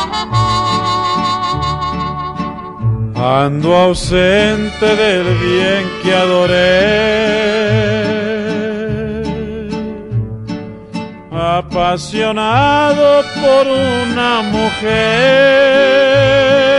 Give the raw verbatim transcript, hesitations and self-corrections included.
Ando ausente del bien que adoré, apasionado por una mujer.